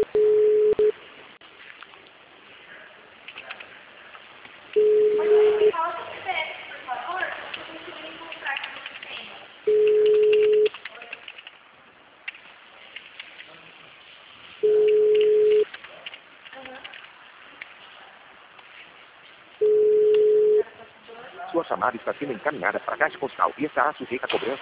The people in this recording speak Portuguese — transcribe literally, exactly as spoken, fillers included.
Sua chamada está sendo encaminhada para a caixa postal e estará sujeita a cobrança.